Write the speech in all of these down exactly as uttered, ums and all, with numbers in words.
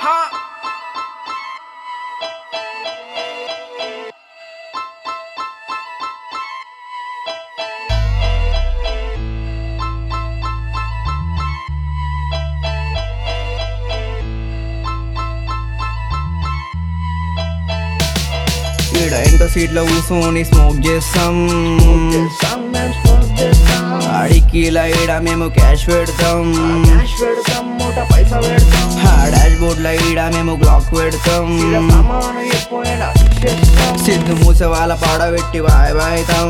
ఈడ ఎంత సీట్లో కూర్చొని స్మోక్ చేస్తాం, అడికిలా ఈడ మేము క్యాష్ పెడతాం, డాష్ బోర్డ్ లో ఈడ మేము గ్లాక్ పెడతాం, సిద్ధు మూసే వాళ్ళ పాడబెట్టి వాయ్ వాయితాం.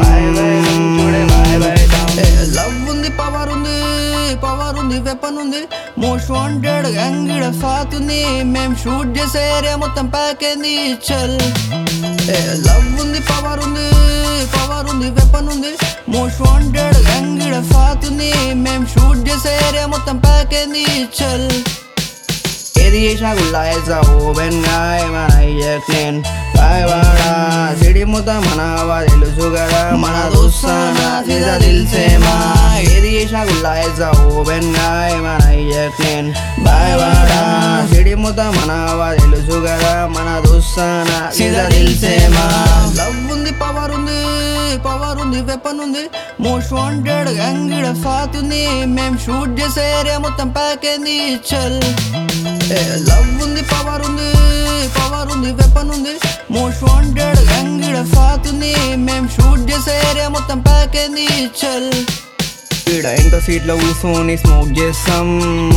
లవ్ ఉంది, పవర్ ఉంది, పవర్ ఉంది, వెపన్ ఉంది, మోస్ట్ వాంటెడ్ గ్యాంగ్ ఈడ సాత్ ఉంది, మేం షూట్ చేసే ఏరియా మొత్తం ప్యాక్ అయింది చల్. లవ్ ఉంది, పవర్ ఉంది, పవర్ ఉంది, వెపన్ ఉంది, మోస్ట్ వాంటెడ్ గ్యాంగ్ ఈడ సాత్ ఉంది, మేం షూట్ చేసే ఏరియా మొత్తం ప్యాక్ అయింది చల్. ఏది చేసినా గుల్లా వేసా ఓపెన్ గా మన అయ్యక్ నేను బాయవాడా సిడి మొత్తం మన హవా తెలుసు కదా మన దోస్తానా సీదా దిల్సేమా. ఏది చేసినా గుల్లా వేసా ఓపెన్ గా మన అయ్యక్ నేను బాయవాడా సిడి మొత్తం మన హవా తెలుసు కదా మన దోస్తానా సీదా దిల్సేమా. లవ్ ఉంది, పవర్ ఉంది, పవర్ ఉంది, వెపన్ ఉంది, మోస్ట్ వాంటెడ్ గ్యాంగ్ ఈడ సాత్ ఉంది, మేం షూట్ చేసే ఏరియా మొత్తం ప్యాక్ అయింది చల్. లవ్ ఉంది, పవర్ ఉంది, పవర్ ఉంది, వెపన్ ఉంది, మోస్ట్ వాంటెడ్ గ్యాంగ్ ఈడ సాత్ ఉంది, మేం షూట్ చేసే ఏరియా మొత్తం ప్యాక్ అయింది చల్. ఈడ ఎంత సీట్లో కూర్చొని స్మోక్ చేస్తాం,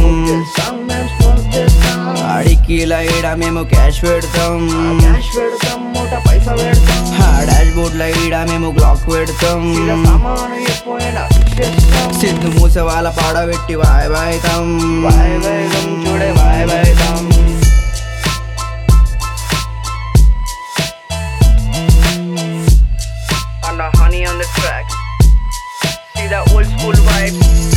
అడికిలా ఈడ మేము క్యాష్ పెడతాం, డాష్ బోర్డ్ లో ఈడ మేము గ్లాక్ పెడతాం, సిద్ధు మూసే వాళ్ళ పాడబెట్టి వాయ్ వాయితాం. చూడే వాయ్ వాయితాం. And the honey on the track, see that old school vibe.